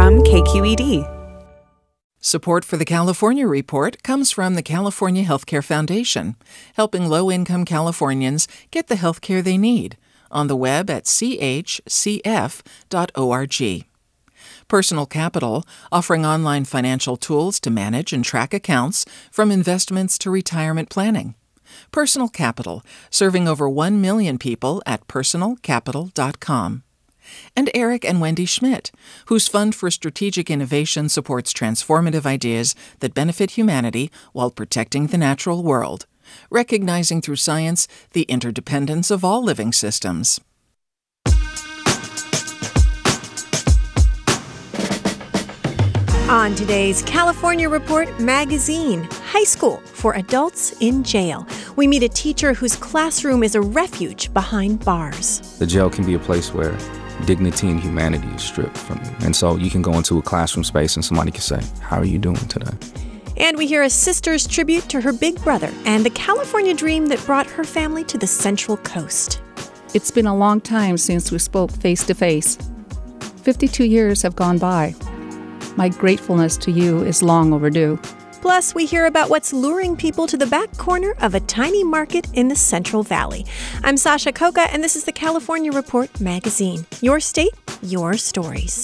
from KQED. Support for the California Report comes from the California Healthcare Foundation, helping low-income Californians get the health care they need, on the web at chcf.org. Personal Capital, offering online financial tools to manage and track accounts from investments to retirement planning. Personal Capital, serving over 1 million people at personalcapital.com. And Eric and Wendy Schmidt, whose Fund for Strategic Innovation supports transformative ideas that benefit humanity while protecting the natural world, recognizing through science the interdependence of all living systems. On today's California Report magazine, high school for adults in jail. We meet a teacher whose classroom is a refuge behind bars. The jail can be a place where dignity and humanity is stripped from you. And so you can go into a classroom space and somebody can say, "How are you doing today?" And we hear a sister's tribute to her big brother and the California dream that brought her family to the Central Coast. It's been a long time since we spoke face to face. 52 years have gone by. My gratefulness to you is long overdue. Plus, we hear about what's luring people to the back corner of a tiny market in the Central Valley. I'm Sasha Koka, and this is the California Report magazine. Your state, your stories.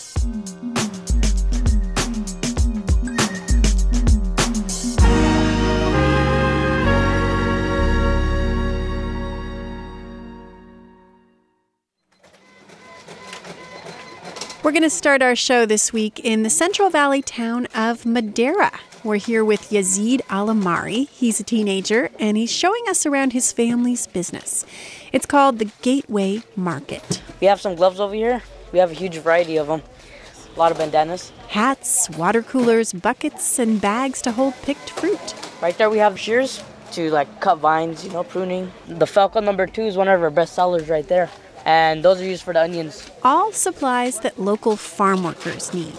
We're going to start our show this week in the Central Valley town of Madera. We're here with Yazid Alamari. He's a teenager, and he's showing us around his family's business. It's called the Gateway Market. We have some gloves over here. We have a huge variety of them. A lot of bandanas. Hats, water coolers, buckets, and bags to hold picked fruit. Right there we have shears to cut vines, pruning. The Falcon number 2 is one of our best sellers right there. And those are used for the onions. All supplies that local farm workers need.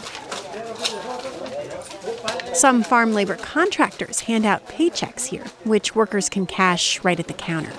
Some farm labor contractors hand out paychecks here, which workers can cash right at the counter.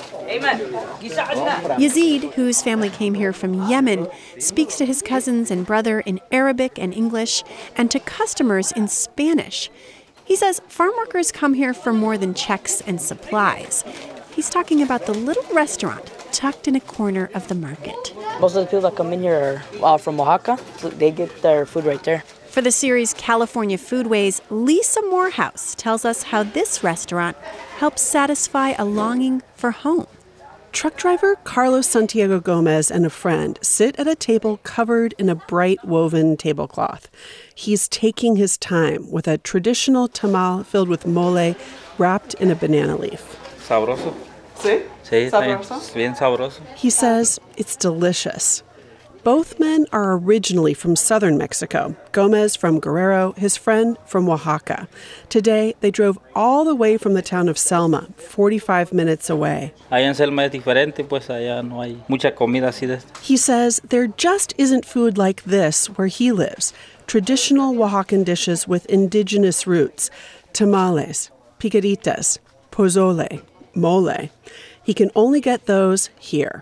Yazid, whose family came here from Yemen, speaks to his cousins and brother in Arabic and English, and to customers in Spanish. He says farm workers come here for more than checks and supplies. He's talking about the little restaurant tucked in a corner of the market. Most of the people that come in here are from Oaxaca. So they get their food right there. For the series California Foodways, Lisa Morehouse tells us how this restaurant helps satisfy a longing for home. Truck driver Carlos Santiago Gomez and a friend sit at a table covered in a bright woven tablecloth. He's taking his time with a traditional tamal filled with mole wrapped in a banana leaf. Sabroso. Sí? Sí, sabroso. Bien sabroso. He says it's delicious. Both men are originally from southern Mexico. Gomez from Guerrero, his friend from Oaxaca. Today, they drove all the way from the town of Selma, 45 minutes away. Allá en Selma es diferente, pues allá no hay mucha comida así de esta. He says there just isn't food like this where he lives. Traditional Oaxacan dishes with indigenous roots. Tamales, picaditas, pozole, mole. He can only get those here.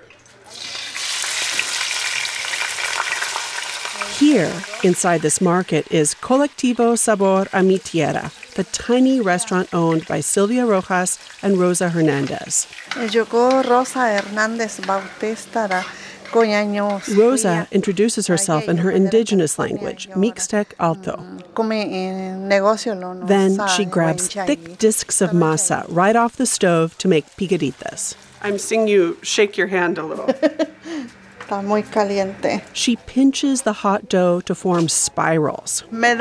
Here, inside this market, is Colectivo Sabor a Mi Tierra, the tiny restaurant owned by Sylvia Rojas and Rosa Hernandez. Rosa introduces herself in her indigenous language, Mixtec Alto. Then she grabs thick discs of masa right off the stove to make picaditas. I'm seeing you shake your hand a little. She pinches the hot dough to form spirals.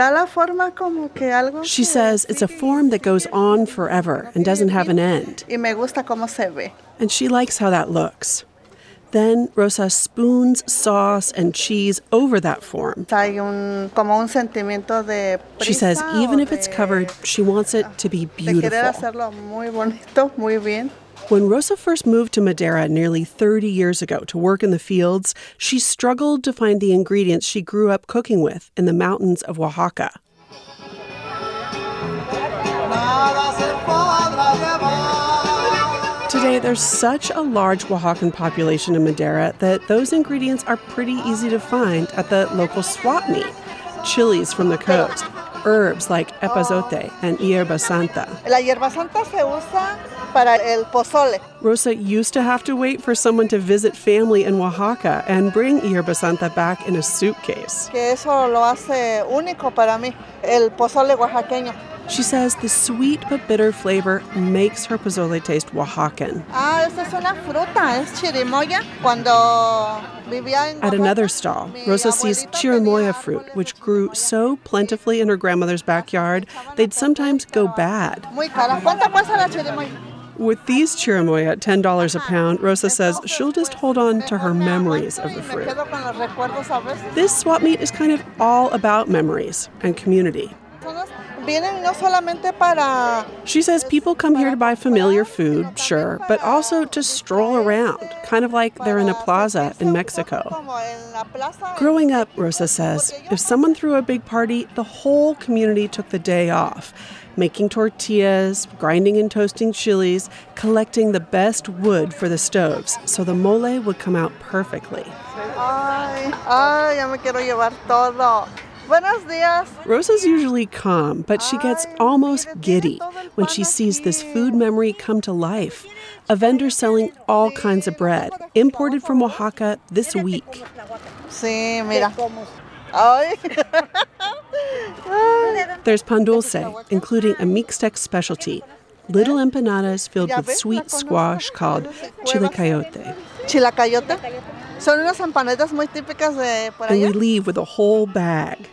She says it's a form that goes on forever and doesn't have an end. And she likes how that looks. Then Rosa spoons sauce and cheese over that form. She says even if it's covered, she wants it to be beautiful. When Rosa first moved to Madera nearly 30 years ago to work in the fields, she struggled to find the ingredients she grew up cooking with in the mountains of Oaxaca. Today, there's such a large Oaxacan population in Madera that those ingredients are pretty easy to find at the local swap meet. chilies from the coast, herbs like epazote and hierba santa. La hierba santa se usa para el pozole. Rosa used to have to wait for someone to visit family in Oaxaca and bring hierba santa back in a suitcase. Que eso lo hace único para mí, el pozole oaxaqueño. She says the sweet but bitter flavor makes her pozole taste Oaxacan. Esta es una fruta, es chirimoya. Cuando vivía en At Oaxaca, another stall, Rosa sees chirimoya fruit, which grew so plentifully in her grandmother's backyard, they'd sometimes go bad. muy cara. ¿Cuánto cuesta la chirimoya? With these chirimoya at $10 a pound, Rosa says she'll just hold on to her memories of the Me fruit. quedo con los recuerdos a veces. This swap meet is kind of all about memories and community. Vienen no solamente para She says people come here to buy familiar food, sure, but also to stroll around, kind of like they're in a plaza in Mexico. como en la plaza. Growing up, Rosa says, if someone threw a big party, the whole community took the day off, making tortillas, grinding and toasting chilies, collecting the best wood for the stoves so the mole would come out perfectly. Ay, ya me quiero llevar todo. Buenos días. Rosa's usually calm, but she gets almost giddy when she sees this food memory come to life. A vendor selling all kinds of bread, imported from Oaxaca this week. Sí, mira. Ay. There's pan dulce, including a Mixtec specialty, little empanadas filled with sweet squash called chilacayote. Chilacayote. Son unas empanadas muy típicas de por And we allá. leave with a whole bag.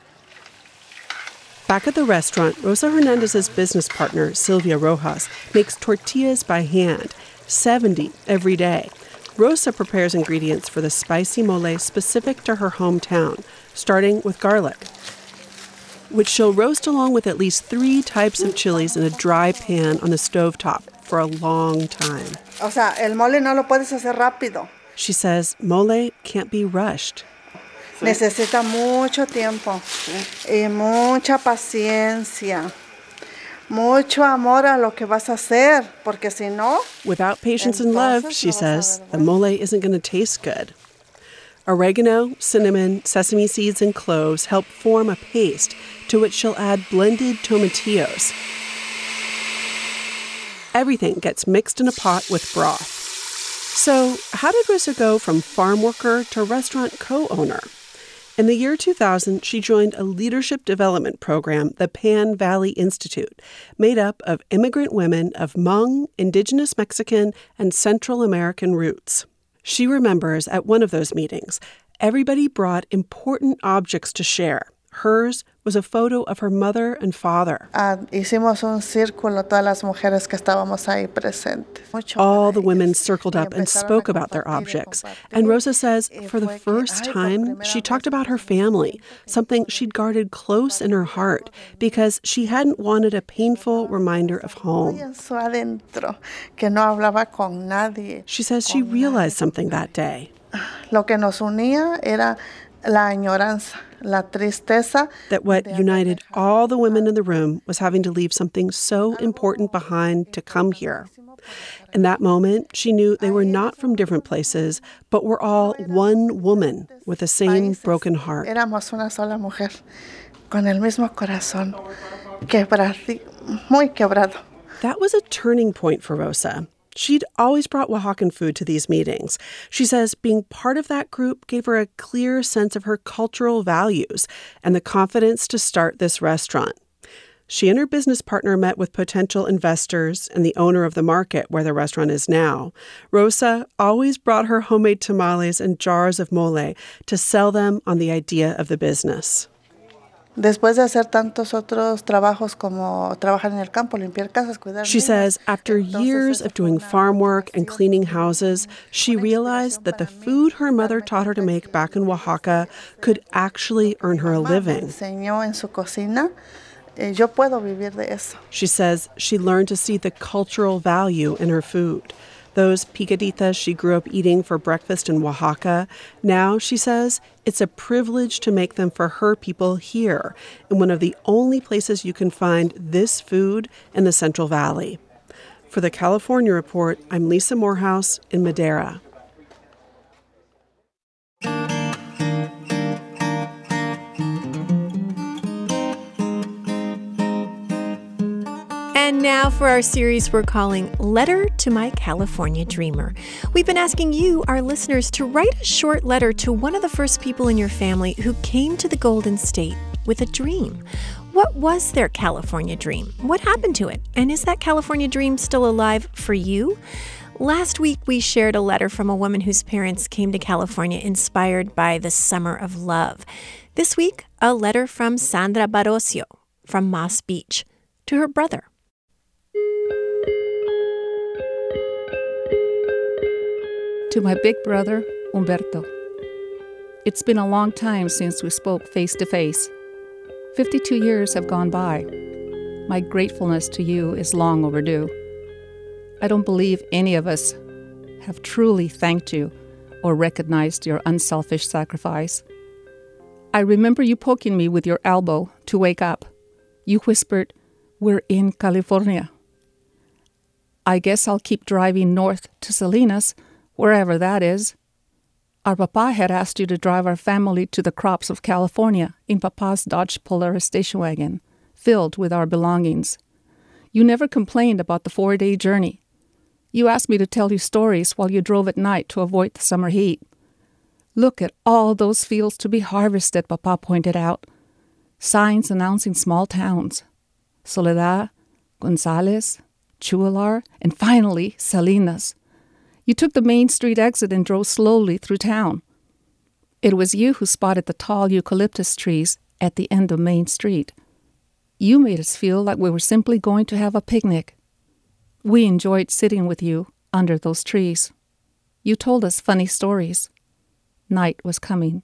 Back at the restaurant, Rosa Hernandez's business partner, Sylvia Rojas, makes tortillas by hand, 70 every day. Rosa prepares ingredients for the spicy mole specific to her hometown, starting with garlic, which she'll roast along with at least 3 types of chilies in a dry pan on the stovetop for a long time. O sea, el mole no lo puedes hacer rápido. She says mole can't be rushed. Necesita mucho tiempo y mucha paciencia. Mucho amor a lo que vas a hacer, porque si no, Without patience and love, she says, the mole isn't going to taste good. Oregano, cinnamon, sesame seeds, and cloves help form a paste to which she'll add blended tomatillos. Everything gets mixed in a pot with broth. So, how did Rosa go from farm worker to restaurant co-owner? In the year 2000, she joined a leadership development program, the Pan Valley Institute, made up of immigrant women of Hmong, Indigenous Mexican, and Central American roots. She remembers at one of those meetings, everybody brought important objects to share. Hers was a photo of her mother and father. Hicimos un círculo, todas las mujeres que estábamos ahí presentes. All the women circled up and spoke about their objects. And Rosa says for the first time, she talked about her family, something she'd guarded close in her heart because she hadn't wanted a painful reminder of home. She says she realized something that day. Lo que nos unía era la añoranza, la tristeza. That what united all the women in the room was having to leave something so important behind to come here. In that moment, she knew they were not from different places, but were all one woman with the same broken heart. Éramos una sola mujer, con el mismo corazón, muy quebrado. That was a turning point for Rosa. She'd always brought Oaxacan food to these meetings. She says being part of that group gave her a clear sense of her cultural values and the confidence to start this restaurant. She and her business partner met with potential investors and the owner of the market where the restaurant is now. Rosa always brought her homemade tamales and jars of mole to sell them on the idea of the business. Después de hacer tantos otros trabajos como trabajar en el campo, limpiar casas, cuidar She says after years of doing farm work and cleaning houses, she realized that the food her mother taught her to make back in Oaxaca could actually earn her a living. enseñó en su cocina, yo puedo vivir de eso. She says she learned to see the cultural value in her food. Those picaditas she grew up eating for breakfast in Oaxaca, now, she says, it's a privilege to make them for her people here, in one of the only places you can find this food in the Central Valley. For the California Report, I'm Lisa Morehouse in Madera. And now for our series we're calling Letter to My California Dreamer. We've been asking you, our listeners, to write a short letter to one of the first people in your family who came to the Golden State with a dream. What was their California dream? What happened to it? And is that California dream still alive for you? Last week, we shared a letter from a woman whose parents came to California inspired by the Summer of Love. This week, a letter from Sandra Barocio from Moss Beach to her brother. To my big brother, Humberto. It's been a long time since we spoke face to face. 52 years have gone by. My gratefulness to you is long overdue. I don't believe any of us have truly thanked you or recognized your unselfish sacrifice. I remember you poking me with your elbow to wake up. You whispered, "We're in California." I guess I'll keep driving north to Salinas, wherever that is. Our papa had asked you to drive our family to the crops of California in Papa's Dodge Polaris station wagon, filled with our belongings. You never complained about the 4-day journey. You asked me to tell you stories while you drove at night to avoid the summer heat. Look at all those fields to be harvested, Papa pointed out. Signs announcing small towns. Soledad, Gonzales, Chualar, and finally Salinas. You took the Main Street exit and drove slowly through town. It was you who spotted the tall eucalyptus trees at the end of Main Street. You made us feel like we were simply going to have a picnic. We enjoyed sitting with you under those trees. You told us funny stories. Night was coming.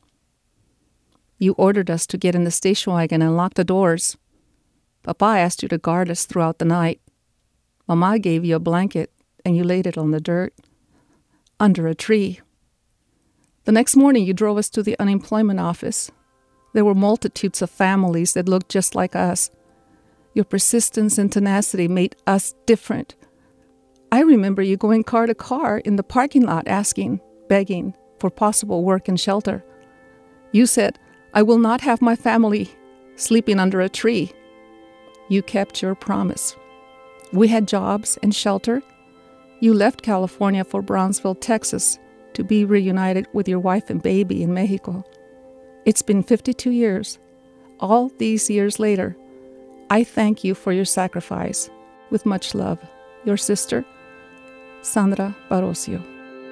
You ordered us to get in the station wagon and lock the doors. Papa asked you to guard us throughout the night. Mama gave you a blanket and you laid it on the dirt under a tree. The next morning you drove us to the unemployment office. There were multitudes of families that looked just like us. Your persistence and tenacity made us different. I remember you going car to car in the parking lot asking, begging for possible work and shelter. You said, "I will not have my family sleeping under a tree." You kept your promise. We had jobs and shelter. You left California for Brownsville, Texas, to be reunited with your wife and baby in Mexico. It's been 52 years. All these years later, I thank you for your sacrifice. With much love, your sister, Sandra Barocio.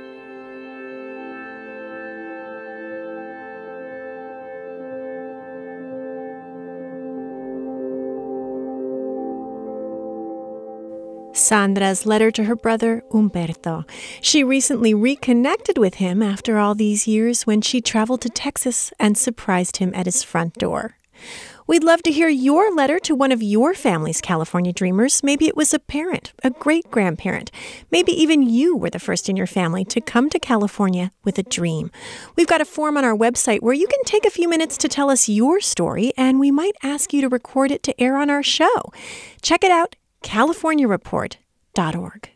Sandra's letter to her brother, Humberto. She recently reconnected with him after all these years when she traveled to Texas and surprised him at his front door. We'd love to hear your letter to one of your family's California dreamers. Maybe it was a parent, a great-grandparent. Maybe even you were the first in your family to come to California with a dream. We've got a form on our website where you can take a few minutes to tell us your story, and we might ask you to record it to air on our show. Check it out, californiareport.org.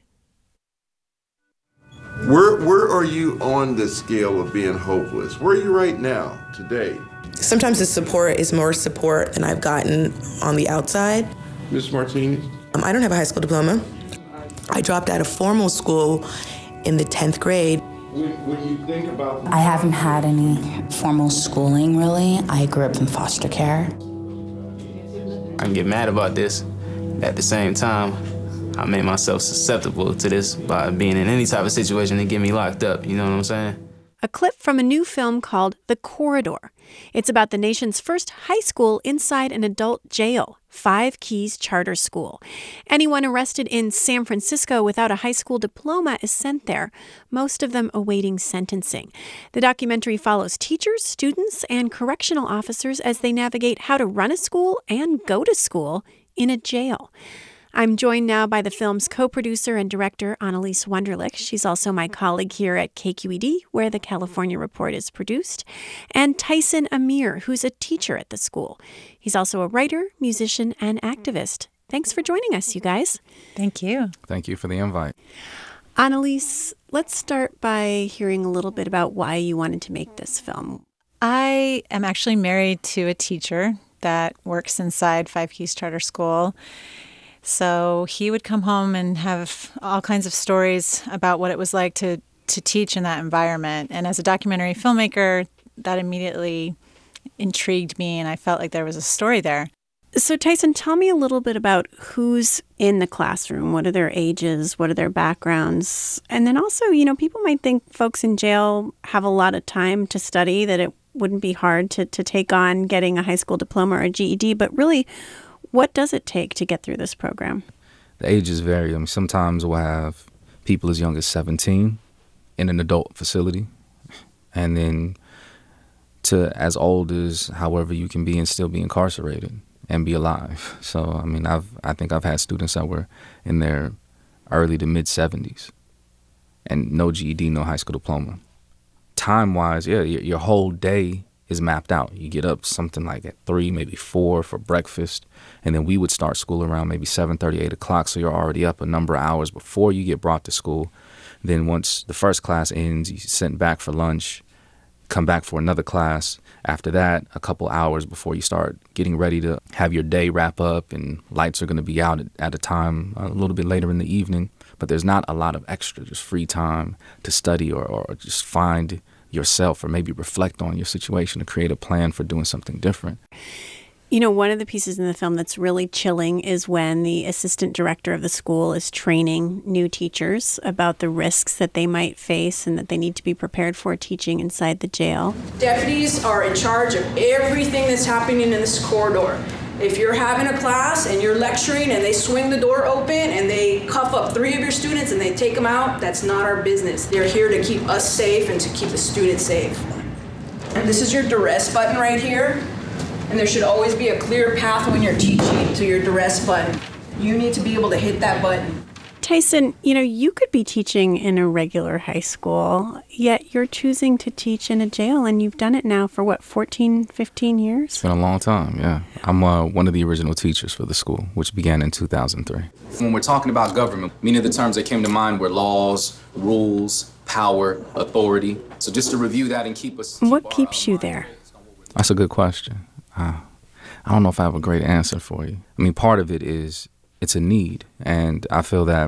Where are you on the scale of being hopeless? Where are you right now, today? Sometimes the support is more support than I've gotten on the outside. Ms. Martinez? I don't have a high school diploma. I dropped out of formal school in the 10th grade. When you think about... I haven't had any formal schooling, really. I grew up in foster care. I can get mad about this. At the same time, I made myself susceptible to this by being in any type of situation that get me locked up. You know what I'm saying? A clip from a new film called The Corridor. It's about the nation's first high school inside an adult jail, Five Keys Charter School. Anyone arrested in San Francisco without a high school diploma is sent there, most of them awaiting sentencing. The documentary follows teachers, students, and correctional officers as they navigate how to run a school and go to school in a jail. I'm joined now by the film's co-producer and director, Annalise Wunderlich. She's also my colleague here at KQED, where the California Report is produced, and Tyson Amir, who's a teacher at the school. He's also a writer, musician, and activist. Thanks for joining us, you guys. Thank you. Thank you for the invite. Annalise, let's start by hearing a little bit about why you wanted to make this film. I am actually married to a teacher that works inside Five Keys Charter School. So he would come home and have all kinds of stories about what it was like to teach in that environment. And as a documentary filmmaker, that immediately intrigued me, and I felt like there was a story there. So Tyson, tell me a little bit about who's in the classroom. What are their ages? What are their backgrounds? And then also, people might think folks in jail have a lot of time to study, that it wouldn't be hard to take on getting a high school diploma or a GED. But really, what does it take to get through this program? The ages vary. I mean, sometimes we'll have people as young as 17 in an adult facility, and then to as old as however you can be and still be incarcerated and be alive. So, I mean, I think I've had students that were in their early to mid 70s and no GED, no high school diploma. Time-wise, yeah, your whole day is mapped out. You get up something like at 3, maybe 4 for breakfast, and then we would start school around maybe 7:30, 8 o'clock, so you're already up a number of hours before you get brought to school. Then once the first class ends, you're sent back for lunch, come back for another class. After that, a couple hours before you start getting ready to have your day wrap up, and lights are going to be out at a time a little bit later in the evening. But there's not a lot of extra, just free time to study or just find yourself or maybe reflect on your situation to create a plan for doing something different. One of the pieces in the film that's really chilling is when the assistant director of the school is training new teachers about the risks that they might face and that they need to be prepared for teaching inside the jail. Deputies are in charge of everything that's happening in this corridor. If you're having a class and you're lecturing and they swing the door open and they cuff up 3 of your students and they take them out, that's not our business. They're here to keep us safe and to keep the students safe. And this is your duress button right here. And there should always be a clear path when you're teaching to your duress button. You need to be able to hit that button. Tyson, you could be teaching in a regular high school, yet you're choosing to teach in a jail, and you've done it now for, 14, 15 years? It's been a long time, yeah. I'm one of the original teachers for the school, which began in 2003. When we're talking about government, many of the terms that came to mind were laws, rules, power, authority. So just to review that and keep us... What keeps you there? That's a good question. I don't know if I have a great answer for you. I mean, part of it is it's a need, and I feel that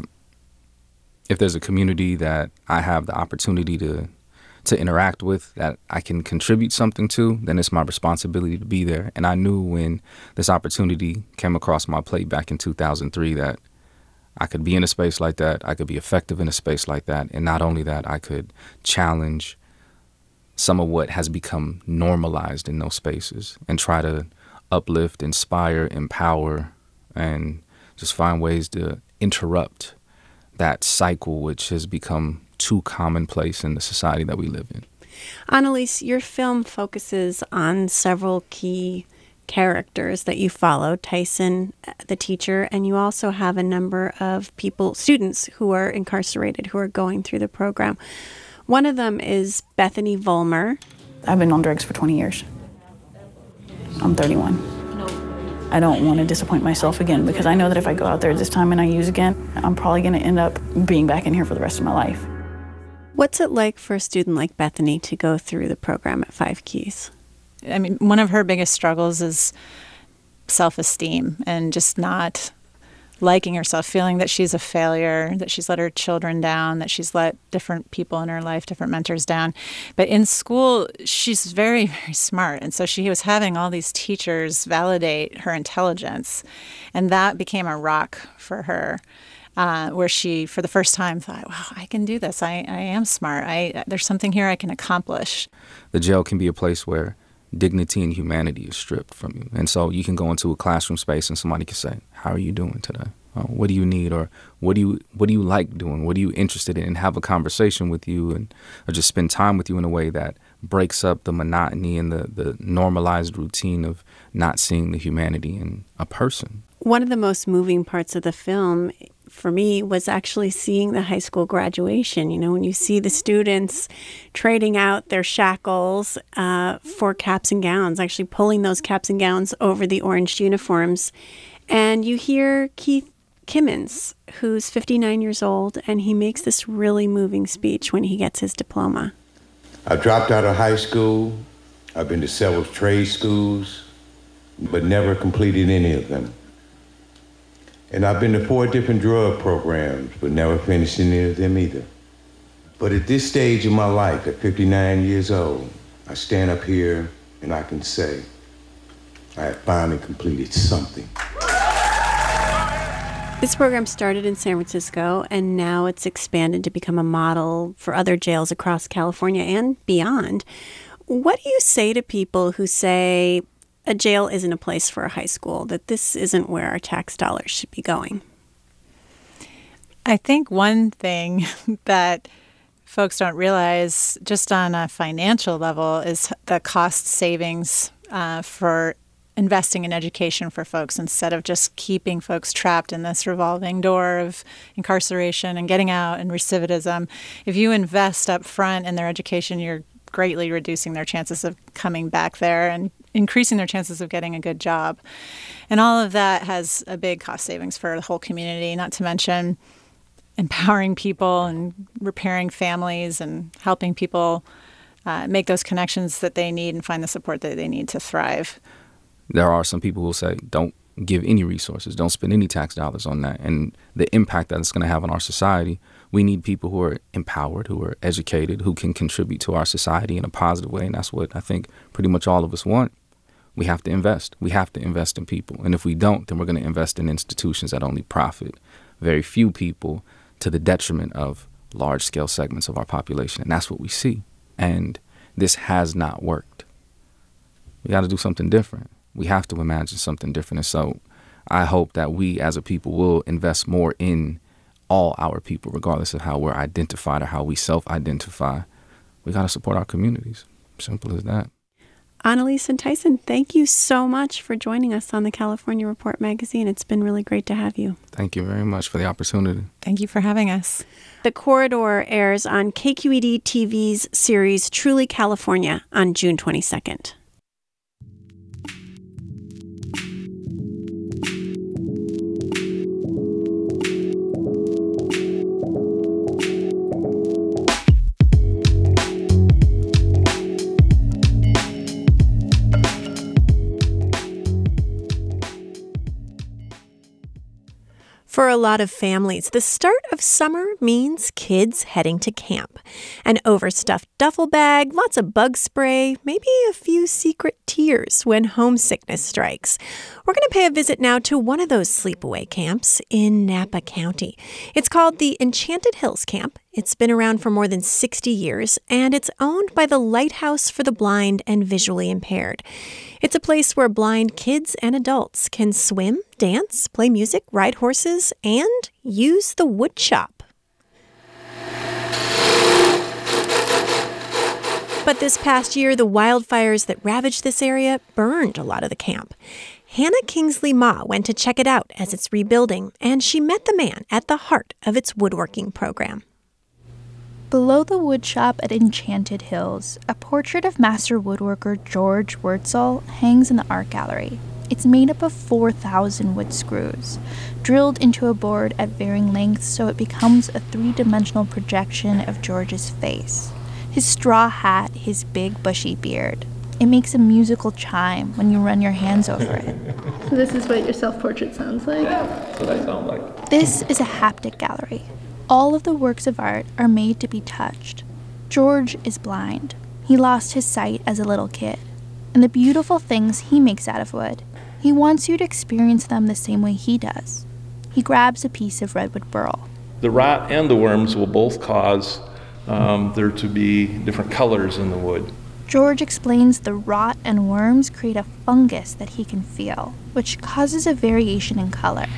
if there's a community that I have the opportunity to interact with, that I can contribute something to, then it's my responsibility to be there. And I knew when this opportunity came across my plate back in 2003 that I could be in a space like that, I could be effective in a space like that, and not only that, I could challenge some of what has become normalized in those spaces and try to uplift, inspire, empower, and just find ways to interrupt that cycle which has become too commonplace in the society that we live in. Annalise, your film focuses on several key characters that you follow, Tyson, the teacher, and you also have a number of students who are incarcerated, who are going through the program. One of them is Bethany Vollmer. I've been on drugs for 20 years. I'm 31. I don't want to disappoint myself again because I know that if I go out there this time and I use again, I'm probably going to end up being back in here for the rest of my life. What's it like for a student like Bethany to go through the program at Five Keys? I mean, one of her biggest struggles is self-esteem and just not liking herself, feeling that she's a failure, that she's let her children down, that she's let different people in her life, different mentors down. But in school, she's very, very smart. And so she was having all these teachers validate her intelligence. And that became a rock for her, where she, for the first time, thought, wow, I can do this. I am smart. There's something here I can accomplish. The jail can be a place where dignity and humanity is stripped from you. And so you can go into a classroom space and somebody can say, how are you doing today? What do you need? Or what do you like doing? What are you interested in? And have a conversation with you or just spend time with you in a way that breaks up the monotony and the normalized routine of not seeing the humanity in a person. One of the most moving parts of the film for me was actually seeing the high school graduation. When you see the students trading out their shackles for caps and gowns, actually pulling those caps and gowns over the orange uniforms. And you hear Keith Kimmins, who's 59 years old, and he makes this really moving speech when he gets his diploma. I dropped out of high school. I've been to several trade schools, but never completed any of them. And I've been to 4 different drug programs, but never finished any of them either. But at this stage of my life, at 59 years old, I stand up here and I can say, I have finally completed something. This program started in San Francisco, and now it's expanded to become a model for other jails across California and beyond. What do you say to people who say a jail isn't a place for a high school, that this isn't where our tax dollars should be going? I think one thing that folks don't realize just on a financial level is the cost savings for investing in education for folks instead of just keeping folks trapped in this revolving door of incarceration and getting out and recidivism. If you invest up front in their education, you're greatly reducing their chances of coming back there and increasing their chances of getting a good job. And all of that has a big cost savings for the whole community, not to mention empowering people and repairing families and helping people make those connections that they need and find the support that they need to thrive. There are some people who will say, don't give any resources, don't spend any tax dollars on that. And the impact that it's going to have on our society, we need people who are empowered, who are educated, who can contribute to our society in a positive way. And that's what I think pretty much all of us want. We have to invest. We have to invest in people. And if we don't, then we're going to invest in institutions that only profit very few people to the detriment of large-scale segments of our population. And that's what we see. And this has not worked. We got to do something different. We have to imagine something different. And so I hope that we as a people will invest more in all our people, regardless of how we're identified or how we self-identify. We got to support our communities. Simple as that. Annalise and Tyson, thank you so much for joining us on the California Report magazine. It's been really great to have you. Thank you very much for the opportunity. Thank you for having us. The Corridor airs on KQED TV's series Truly California on June 22nd. For a lot of families, the start of summer means kids heading to camp. An overstuffed duffel bag, lots of bug spray, maybe a few secret tears when homesickness strikes. We're going to pay a visit now to one of those sleepaway camps in Napa County. It's called the Enchanted Hills Camp. It's been around for more than 60 years, and it's owned by the Lighthouse for the Blind and Visually Impaired. It's a place where blind kids and adults can swim, dance, play music, ride horses, and use the wood shop. But this past year, the wildfires that ravaged this area burned a lot of the camp. Hannah Kingsley Ma went to check it out as it's rebuilding, and she met the man at the heart of its woodworking program. Below the wood shop at Enchanted Hills, a portrait of master woodworker George Wurtzel hangs in the art gallery. It's made up of 4,000 wood screws, drilled into a board at varying lengths so it becomes a three-dimensional projection of George's face. His straw hat, his big bushy beard. It makes a musical chime when you run your hands over it. So this is what your self-portrait sounds like? Yeah, that's what I sound like. This is a haptic gallery. All of the works of art are made to be touched. George is blind. He lost his sight as a little kid. And the beautiful things he makes out of wood, he wants you to experience them the same way he does. He grabs a piece of redwood burl. The rot and the worms will both cause there to be different colors in the wood. George explains the rot and worms create a fungus that he can feel, which causes a variation in color.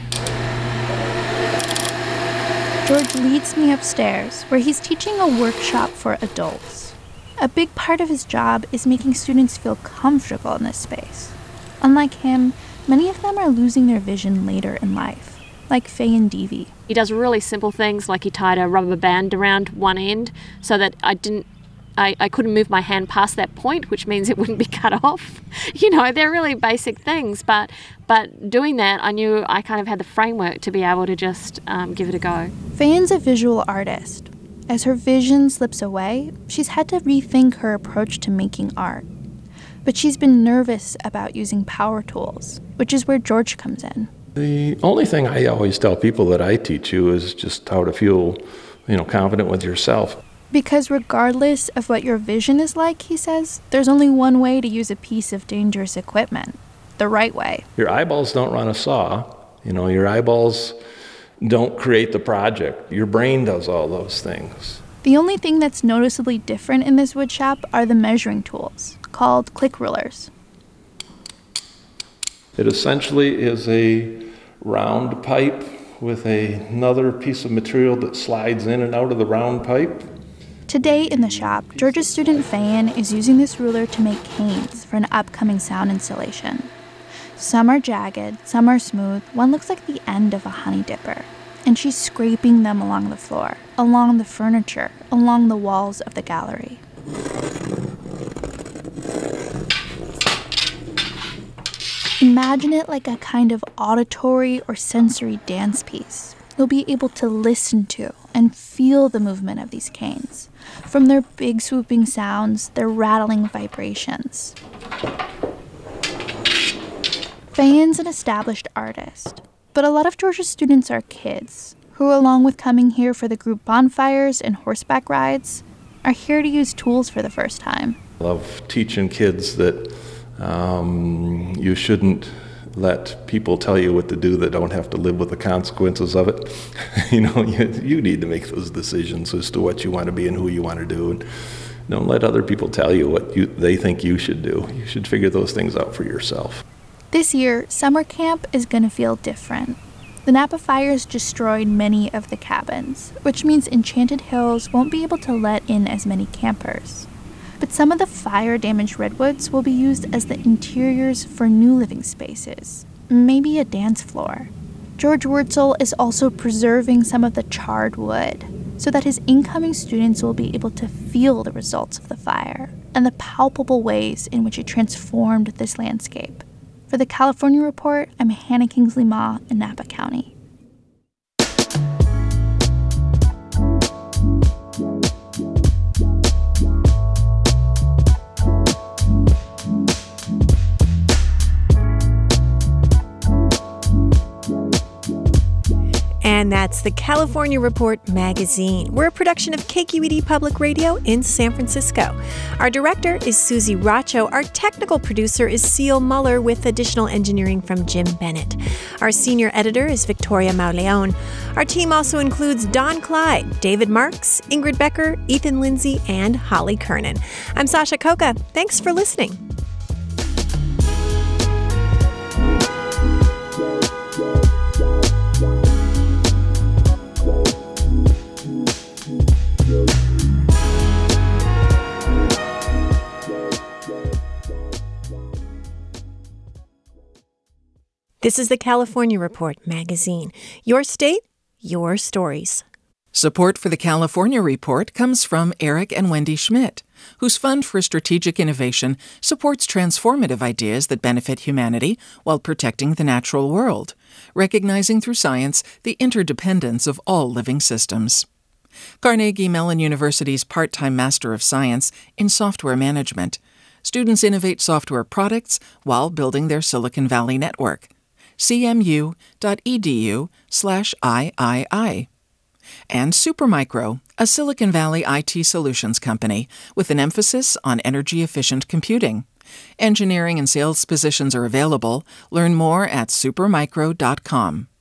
George leads me upstairs, where he's teaching a workshop for adults. A big part of his job is making students feel comfortable in this space. Unlike him, many of them are losing their vision later in life, like Faye and Devi. He does really simple things, like he tied a rubber band around one end so that I couldn't move my hand past that point, which means it wouldn't be cut off. You know, they're really basic things, but doing that, I knew I kind of had the framework to be able to just give it a go. Faye's a visual artist. As her vision slips away, she's had to rethink her approach to making art. But she's been nervous about using power tools, which is where George comes in. The only thing I always tell people that I teach you is just how to feel, confident with yourself. Because regardless of what your vision is like, he says, there's only one way to use a piece of dangerous equipment. The right way. Your eyeballs don't run a saw. Your eyeballs don't create the project. Your brain does all those things. The only thing that's noticeably different in this wood shop are the measuring tools, called click rulers. It essentially is a round pipe with another piece of material that slides in and out of the round pipe. Today in the shop, George's student Fayen is using this ruler to make canes for an upcoming sound installation. Some are jagged, some are smooth, one looks like the end of a honey dipper. And she's scraping them along the floor, along the furniture, along the walls of the gallery. Imagine it like a kind of auditory or sensory dance piece. You'll be able to listen to and feel the movement of these canes, from their big swooping sounds, their rattling vibrations. Fayen's an established artist, but a lot of Georgia's students are kids who, along with coming here for the group bonfires and horseback rides, are here to use tools for the first time. I love teaching kids that you shouldn't let people tell you what to do that don't have to live with the consequences of it. You need to make those decisions as to what you want to be and who you want to do. And don't let other people tell you what they think you should do. You should figure those things out for yourself. This year, summer camp is going to feel different. The Napa fires destroyed many of the cabins, which means Enchanted Hills won't be able to let in as many campers. But some of the fire-damaged redwoods will be used as the interiors for new living spaces, maybe a dance floor. George Wurtzel is also preserving some of the charred wood so that his incoming students will be able to feel the results of the fire and the palpable ways in which it transformed this landscape. For the California Report, I'm Hannah Kingsley-Ma in Napa County. And that's the California Report magazine. We're a production of KQED Public Radio in San Francisco. Our director is Susie Racho. Our technical producer is Seal Muller with additional engineering from Jim Bennett. Our senior editor is Victoria Mauleon. Our team also includes Don Clyde, David Marks, Ingrid Becker, Ethan Lindsay, and Holly Kernan. I'm Sasha Coca. Thanks for listening. This is the California Report magazine. Your state, your stories. Support for the California Report comes from Eric and Wendy Schmidt, whose Fund for Strategic Innovation supports transformative ideas that benefit humanity while protecting the natural world, recognizing through science the interdependence of all living systems. Carnegie Mellon University's part-time Master of Science in Software Management. Students innovate software products while building their Silicon Valley network. cmu.edu/III. And Supermicro, a Silicon Valley IT solutions company with an emphasis on energy-efficient computing. Engineering and sales positions are available. Learn more at supermicro.com.